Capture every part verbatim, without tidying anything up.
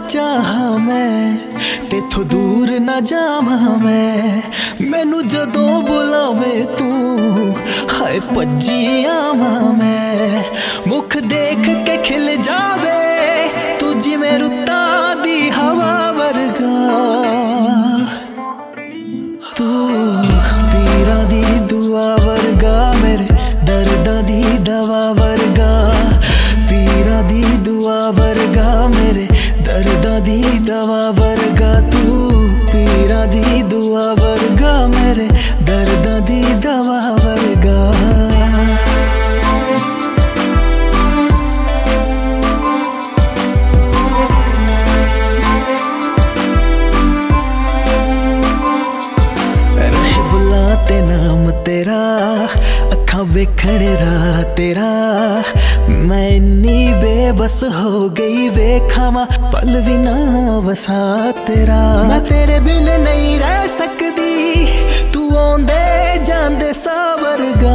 चाहा मैं तेथों दूर ना जावा मैं, मैनू जदों बुलावे तू हाय भज्जी आवा मैं। मुख देख के खिल जावे तू जिवें रुत्तां दी हवा वर्गा, तू पीरां दी दुआ वर्गा मेरे दर्दां दी दवा वर्गा, पीरां दी दुआ वर्गा मेरे दर्दां दी दवा वर्गा, तू पीरां दी दुआ वर्गा मेरे दर्दां दी दवा वर्गा। रहे बुला ते नाम तेरा अखां वेखण राह तेरा, मैं इन्नी बेबस हो गई वेखावा पल भी ना वसा तेरा। मैं तेरे बिन नहीं रह सकदी तू आंदे जांदे सावरगा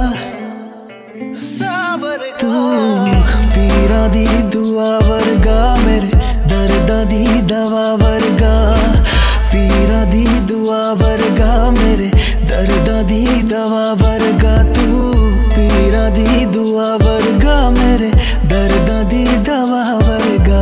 सावरगा, तू पीरां दी दुआ वर्गा मेरे दर्दां दी दवा वर्गा, पीरां दी दुआ वर्गा मेरे दर्दां दी दवा वर्गा, तू पीरां दी दुआ वर्गा मेरे दर्दां दी दवा वर्गा।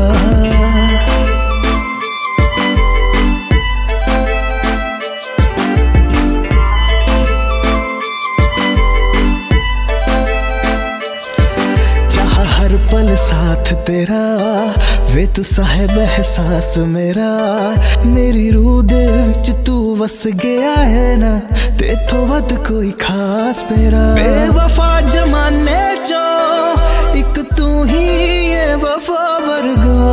चाहा हर पल साथ तेरा वे तू साहिब एहसास मेरा, मेरी रूह दे विच तू वस गया है ना तेथों वध कोई खास मेरा। बेवफा जमाने चो एक तू ही है वफा वर्गा,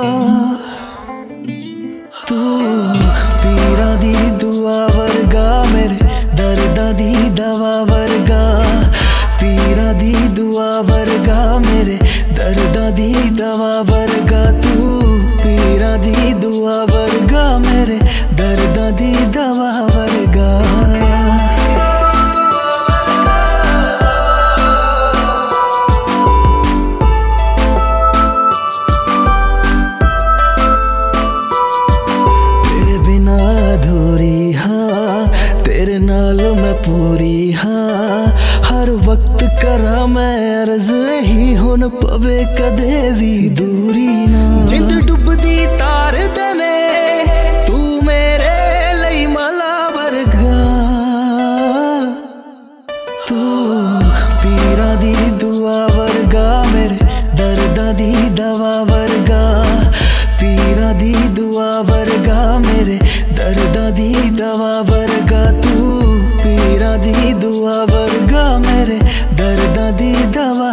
तू पीरां दी दुआ वर्गा मेरे दर्दां दी दवा वर्गा, पीरां दी दुआ वर्गा मेरे दर्दां दी दवा वर्गा, तू पीरां दी दुआ वर्गा मेरे दर्दां दी दवा वर्गा। तेरे बिना अधूरी हाँ तेरे नाल मैं पूरी हाँ, हर वक्त करा मैं अर्ज ही हुन पवे कदे भी दूरी ना। जिंद डुबदी तार देवे तू मेरे लई मला वर्गा, तू पीरां दी दुआ वर्गा मेरे दर्दां दी दवा वर्गा, पीरां दी दुआ वर्गा मेरे दर्दां दी दवा वर्गा, तू पीरां दी दुआ वर्गा मेरे दर्दां दी दवा